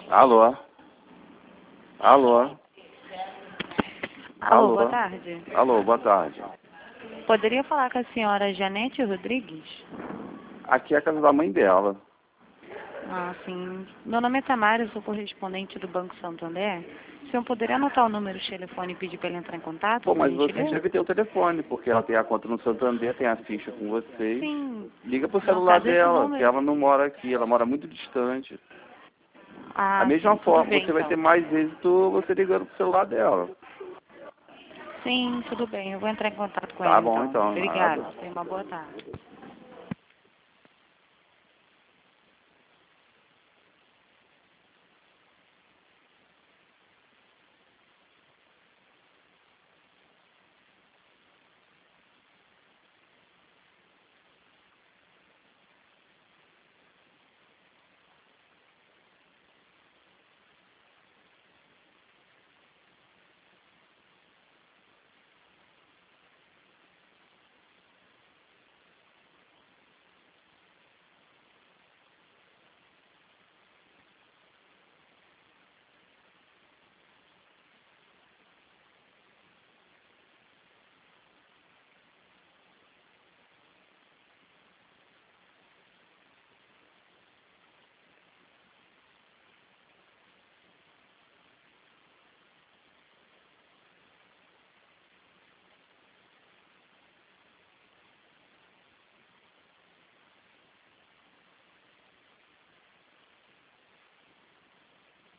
Alô? Alô? Alô, boa tarde. Alô, boa tarde. Poderia falar com a senhora Janete Rodrigues? Aqui é a casa da mãe dela. Ah, sim. Meu nome é Tamara, eu sou correspondente do Banco Santander. O senhor poderia anotar o número de telefone e pedir para ele entrar em contato? Pô, mas por você gentileza? deve ter o telefone, porque ela tem a conta no Santander, tem a ficha com vocês. Sim. Liga pro No celular caso, esse dela, número. que ela não mora aqui, ela mora muito distante. Ah, Da mesma sim, tudo forma, bem, você vai então. ter mais êxito você ligando pro celular dela. Sim, tudo bem. Eu vou entrar em contato com Tá ele, bom, então. então, Obrigada. nada. Tenha uma boa tarde.